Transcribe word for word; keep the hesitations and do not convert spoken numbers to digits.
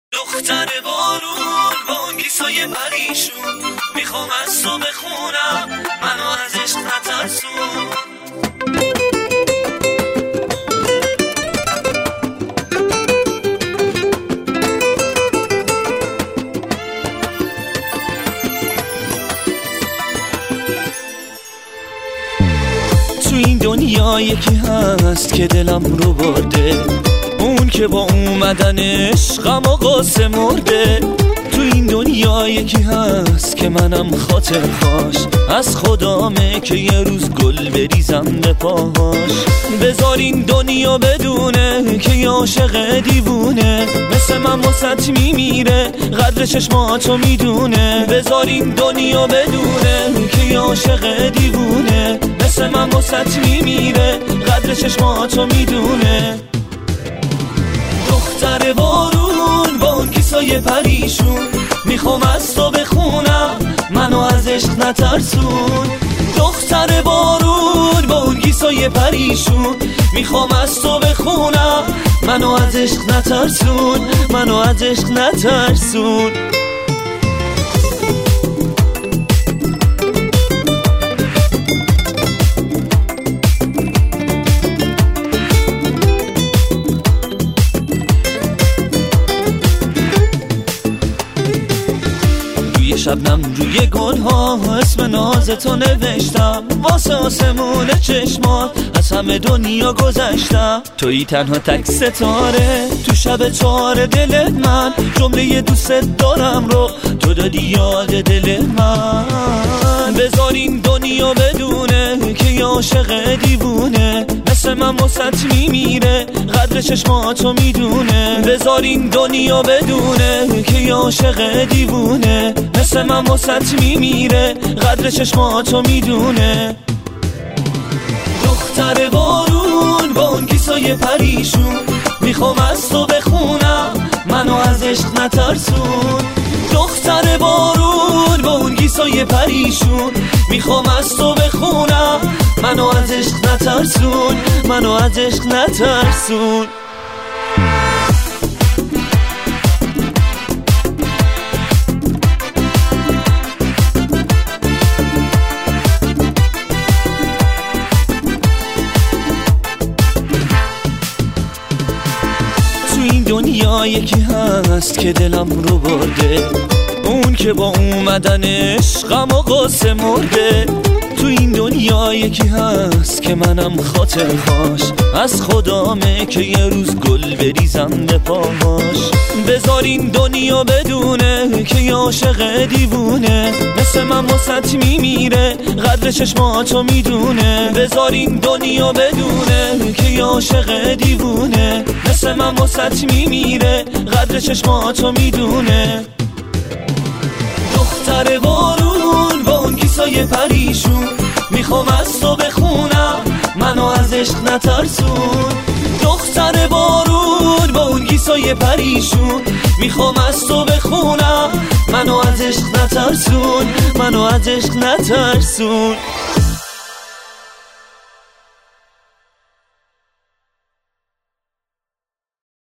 دختر بارون با اون گیسای پریشون، میخوام از تو بخونم منو از عشق نترسون. تو این دنیا یکی هست که دلم رو برده، اون که با اومدنش غم و غصه مرده. تو این دنیا یکی هست که منم خاطر خواش، از خدامه که یه روز گل بریزم به پاهاش. بذار این دنیا بدونه که یه عاشق دیوونه، مثل من واسط میمیره قدر چشماتو میدونه. بذار این دنیا بدونه که یه عاشق دیوونه، مثل من واسط میمیره قدر چشماتو میدونه. دختر بارون با اون کیسای پریشون، میخوام از تو بخونم منو از عشق نترسون. دختر بارون با اون کیسای پریشون، میخوام از تو بخونم منو از عشق نترسون، منو از عشق نترسون. شبنم روی گلها اسم نازتو نوشتم، واسه آسمون چشمات از همه دنیا گذشتم. تویی تنها تک ستاره تو شب تار دل من، جمله دوست دارم رو تو دادی یاد دل من. بذار این دنیا بدونه که یه عاشق دیوونه، مثل من واسط میمیره قدر چشماتو میدونه. بذار این دنیا بدونه که یه عاشق دیوونه، مثل من واسط میمیره قدر چشماتو میدونه. دختر بارون با اون کیسای پریشون، میخوام از تو بخونم منو از عشق نترسون. دختر بارون با اون کیسای پریشون، میخوام از تو بخونم منو از عشق نترسون، منو از عشق نترسون. دنیا یکی هست که دلم رو برده، اون که با اومدنش غم و غصه مرده. تو این دنیا یکی هست که منم خاطر خواش، از خدامه که یه روز گل بریزم به پاهاش. بذار این دنیا بدونه که یه عاشق دیوونه، مثل من واسط میمیره قدر چشماتو میدونه. بذار این دنیا بدونه که یه عاشق دیوونه، مثل من واسط میمیره قدر چشماتو میدونه. دختر بارون با اون کیسای پریشون، میخوام از تو بخونم منو از عشق نترسون. دختر بارون با اون کیسای پریشون، میخوام از تو بخونم منو از عشق نترسون، منو از عشق نترسون.